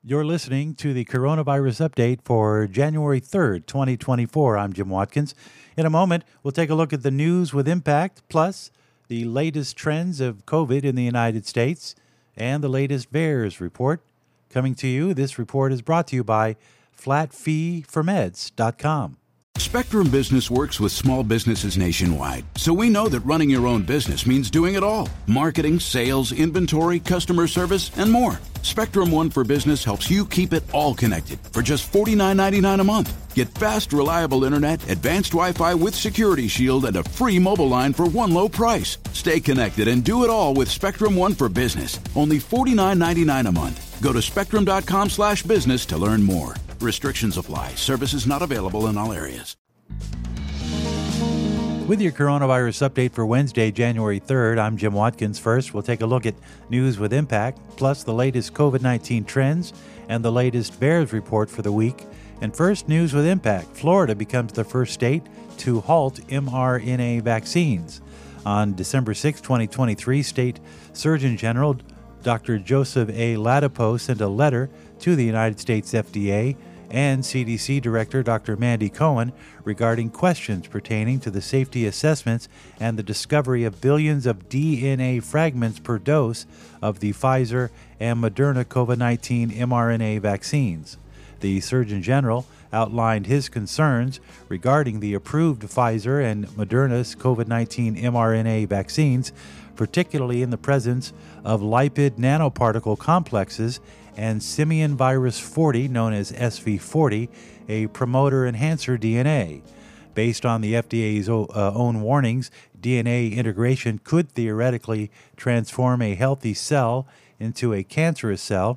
You're listening to the coronavirus update for January 3rd, 2024. I'm Jim Watkins. In a moment, we'll take a look at the news with impact, plus the latest trends of COVID in the United States and the latest VAERS report. Coming to you, this report is brought to you by flatfeeformeds.com. Spectrum Business works with small businesses nationwide, so we know that running your own business means doing it all. Marketing, sales, inventory, customer service, and more. Spectrum One for Business helps you keep it all connected for just $49.99 a month. Get fast, reliable internet, advanced Wi-Fi with Security Shield, and a free mobile line for one low price. Stay connected and do it all with Spectrum One for Business. Only $49.99 a month. Go to spectrum.com/business to learn more. Restrictions apply. Services not available in all areas. With your coronavirus update for Wednesday, January 3rd, I'm Jim Watkins. First, we'll take a look at news with impact, plus the latest COVID-19 trends and the latest VAERS report for the week. And first, news with impact. Florida becomes the first state to halt mRNA vaccines. On December 6, 2023, State Surgeon General Dr. Joseph A. Ladapo sent a letter to the United States FDA and CDC Director Dr. Mandy Cohen regarding questions pertaining to the safety assessments and the discovery of billions of DNA fragments per dose of the Pfizer and Moderna COVID-19 mRNA vaccines. The Surgeon General outlined his concerns regarding the approved Pfizer and Moderna's COVID-19 mRNA vaccines, particularly in the presence of lipid nanoparticle complexes and simian virus 40, known as SV40, a promoter enhancer DNA. Based on the FDA's own warnings, DNA integration could theoretically transform a healthy cell into a cancerous cell.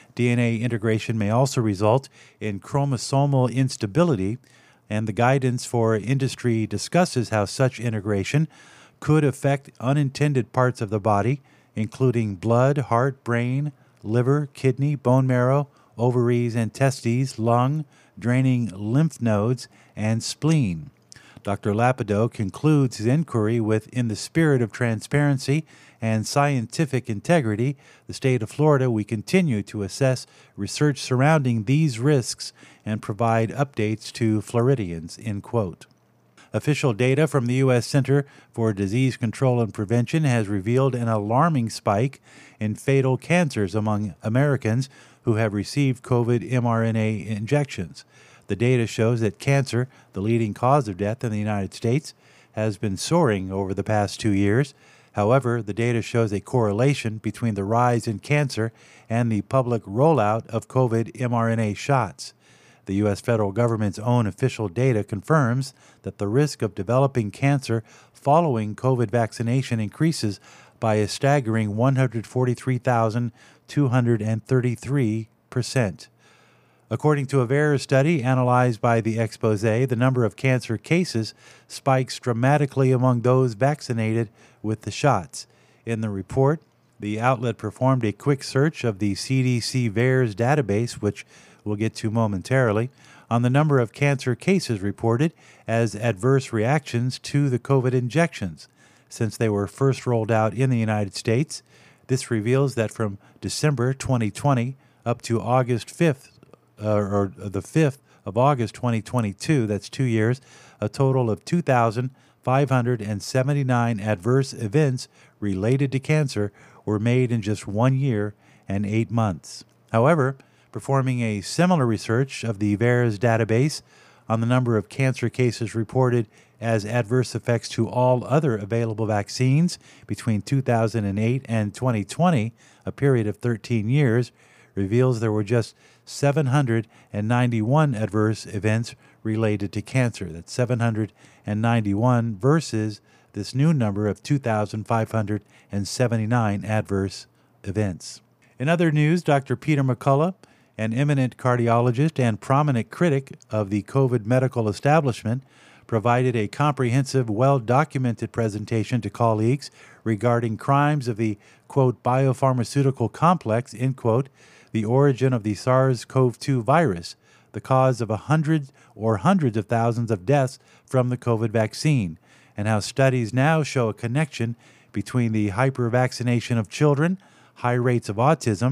DNA integration may also result in chromosomal instability, and the guidance for industry discusses how such integration could affect unintended parts of the body, including blood, heart, brain, liver, kidney, bone marrow, ovaries and testes, lung, draining lymph nodes, and spleen. Dr. Lapido concludes his inquiry with, in the spirit of transparency and scientific integrity, the state of Florida, we continue to assess research surrounding these risks and provide updates to Floridians, end quote. Official data from the U.S. Center for Disease Control and Prevention has revealed an alarming spike in fatal cancers among Americans who have received COVID mRNA injections. The data shows that cancer, the leading cause of death in the United States, has been soaring over the past 2 years. However, the data shows a correlation between the rise in cancer and the public rollout of COVID mRNA shots. The U.S. federal government's own official data confirms that the risk of developing cancer following COVID vaccination increases by a staggering 143,233%. According to a VAERS study analyzed by the Expose, the number of cancer cases spikes dramatically among those vaccinated with the shots. In the report, the outlet performed a quick search of the CDC VAERS database, which we'll get to momentarily, on the number of cancer cases reported as adverse reactions to the COVID injections. Since they were first rolled out in the United States, this reveals that from December 2020 up to August 5th, or the 5th of August 2022, that's 2 years, a total of 2,579 adverse events related to cancer were made in just 1 year and 8 months. However, performing a similar research of the VAERS database on the number of cancer cases reported as adverse effects to all other available vaccines between 2008 and 2020, a period of 13 years, reveals there were just 791 adverse events related to cancer. That's 791 versus this new number of 2,579 adverse events. In other news, Dr. Peter McCullough, an eminent cardiologist and prominent critic of the COVID medical establishment, provided a comprehensive, well-documented presentation to colleagues regarding crimes of the, quote, biopharmaceutical complex, end quote, the origin of the SARS-CoV-2 virus, the cause of hundreds of thousands of deaths from the COVID vaccine, and how studies now show a connection between the hypervaccination of children, high rates of autism,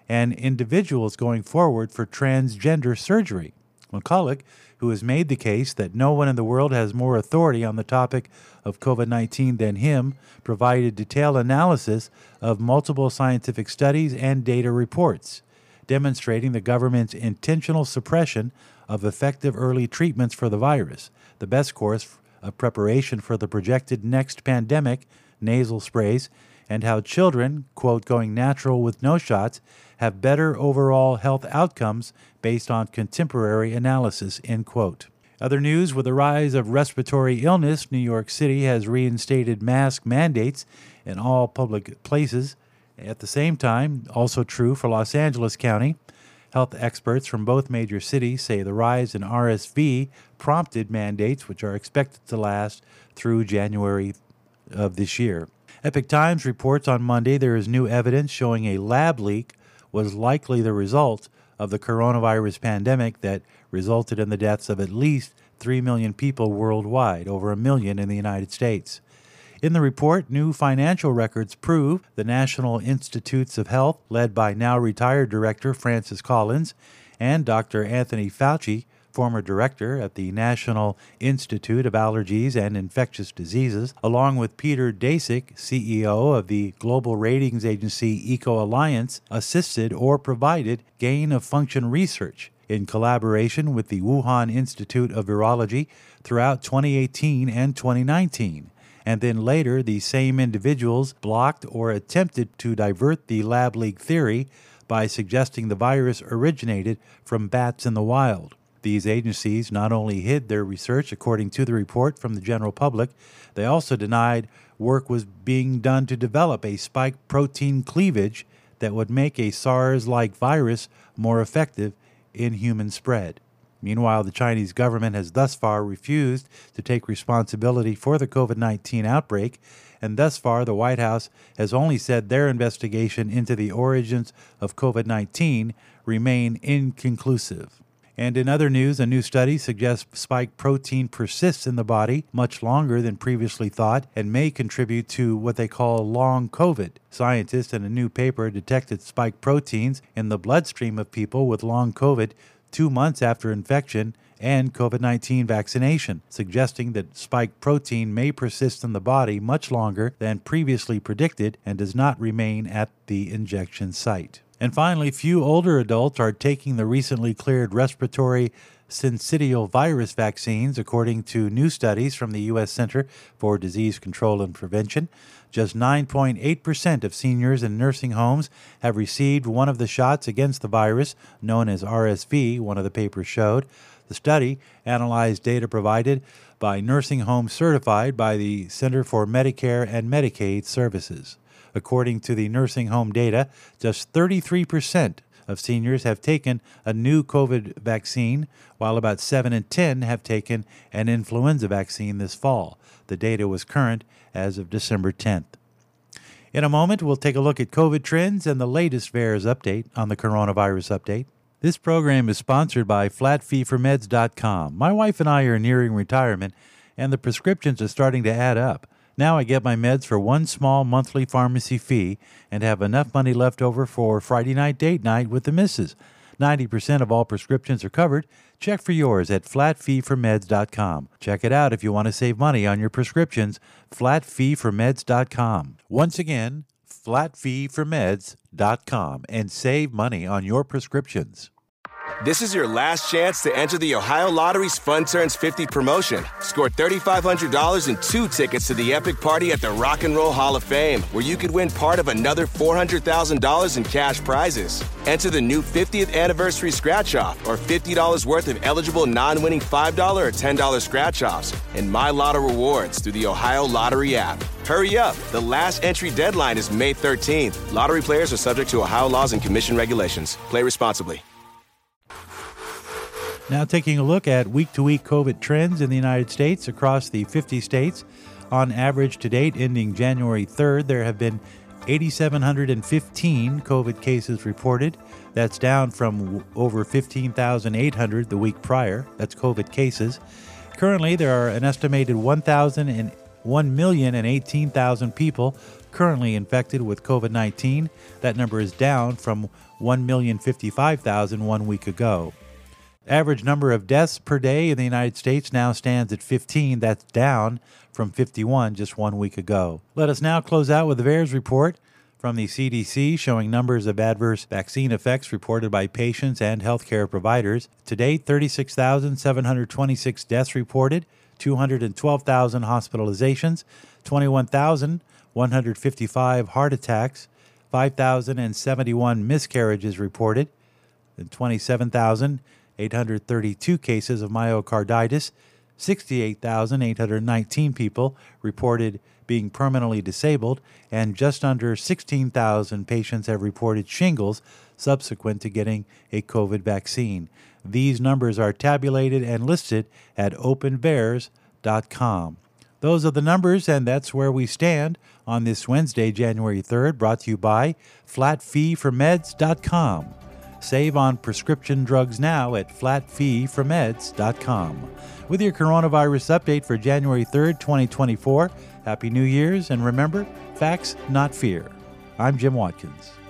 and individuals going forward for transgender surgery. McCulloch, who has made the case that no one in the world has more authority on the topic of COVID-19 than him, provided detailed analysis of multiple scientific studies and data reports, demonstrating the government's intentional suppression of effective early treatments for the virus, the best course of preparation for the projected next pandemic, nasal sprays, and how children, quote, going natural with no shots, have better overall health outcomes based on contemporary analysis, end quote. Other news, with the rise of respiratory illness, New York City has reinstated mask mandates in all public places. At the same time, also true for Los Angeles County. Health experts from both major cities say the rise in RSV prompted mandates which are expected to last through January of this year. Epoch Times reports on Monday there is new evidence showing a lab leak was likely the result of the coronavirus pandemic that resulted in the deaths of at least 3 million people worldwide, over 1 million in the United States. In the report, new financial records prove the National Institutes of Health, led by now retired Director Francis Collins, and Dr. Anthony Fauci, former director at the National Institute of Allergies and Infectious Diseases, along with Peter Daszak, CEO of the global ratings agency Eco Alliance, assisted or provided gain-of-function research in collaboration with the Wuhan Institute of Virology throughout 2018 and 2019. And then later, these same individuals blocked or attempted to divert the lab leak theory by suggesting the virus originated from bats in the wild. These agencies not only hid their research according to the report from the general public, they also denied work was being done to develop a spike protein cleavage that would make a SARS-like virus more effective in human spread. Meanwhile, the Chinese government has thus far refused to take responsibility for the COVID-19 outbreak, and thus far the White House has only said their investigation into the origins of COVID-19 remain inconclusive. And in other news, a new study suggests spike protein persists in the body much longer than previously thought and may contribute to what they call long COVID. Scientists in a new paper detected spike proteins in the bloodstream of people with long COVID 2 months after infection and COVID-19 vaccination, suggesting that spike protein may persist in the body much longer than previously predicted and does not remain at the injection site. And finally, few older adults are taking the recently cleared respiratory syncytial virus vaccines, according to new studies from the U.S. Center for Disease Control and Prevention. Just 9.8% of seniors in nursing homes have received one of the shots against the virus, known as RSV, one of the papers showed. The study analyzed data provided by nursing homes certified by the Center for Medicare and Medicaid Services. According to the nursing home data, just 33% of seniors have taken a new COVID vaccine, while about 7 in 10 have taken an influenza vaccine this fall. The data was current as of December 10th. In a moment, we'll take a look at COVID trends and the latest VAERS update on the coronavirus update. This program is sponsored by FlatFeeForMeds.com. My wife and I are nearing retirement, and the prescriptions are starting to add up. Now I get my meds for one small monthly pharmacy fee and have enough money left over for Friday night date night with the missus. 90% of all prescriptions are covered. Check for yours at FlatFeeForMeds.com. Check it out if you want to save money on your prescriptions. FlatFeeForMeds.com. Once again, FlatFeeForMeds.com, and save money on your prescriptions. This is your last chance to enter the Ohio Lottery's Fun Turns 50 promotion. Score $3,500 and 2 tickets to the epic party at the Rock and Roll Hall of Fame, where you could win part of another $400,000 in cash prizes. Enter the new 50th anniversary scratch-off or $50 worth of eligible non-winning $5 or $10 scratch-offs and My Lotto rewards through the Ohio Lottery app. Hurry up. The last entry deadline is May 13th. Lottery players are subject to Ohio laws and commission regulations. Play responsibly. Now taking a look at week-to-week COVID trends in the United States across the 50 states. On average to date, ending January 3rd, there have been 8,715 COVID cases reported. That's down from over 15,800 the week prior. That's COVID cases. Currently, there are an estimated 1,018,000 people currently infected with COVID-19. That number is down from 1,055,000 1 week ago. Average number of deaths per day in the United States now stands at 15. That's down from 51 just 1 week ago. Let us now close out with the VAERS report from the CDC showing numbers of adverse vaccine effects reported by patients and healthcare providers. To date, 36,726 deaths reported, 212,000 hospitalizations, 21,155 heart attacks, 5,071 miscarriages reported, and 27,832 cases of myocarditis, 68,819 people reported being permanently disabled, and just under 16,000 patients have reported shingles subsequent to getting a COVID vaccine. These numbers are tabulated and listed at openvaers.com. Those are the numbers, and that's where we stand on this Wednesday, January 3rd, brought to you by flatfeeformeds.com. Save on prescription drugs now at flatfeeformeds.com. With your coronavirus update for January 3rd, 2024, Happy New Year's, and remember, facts, not fear. I'm Jim Watkins.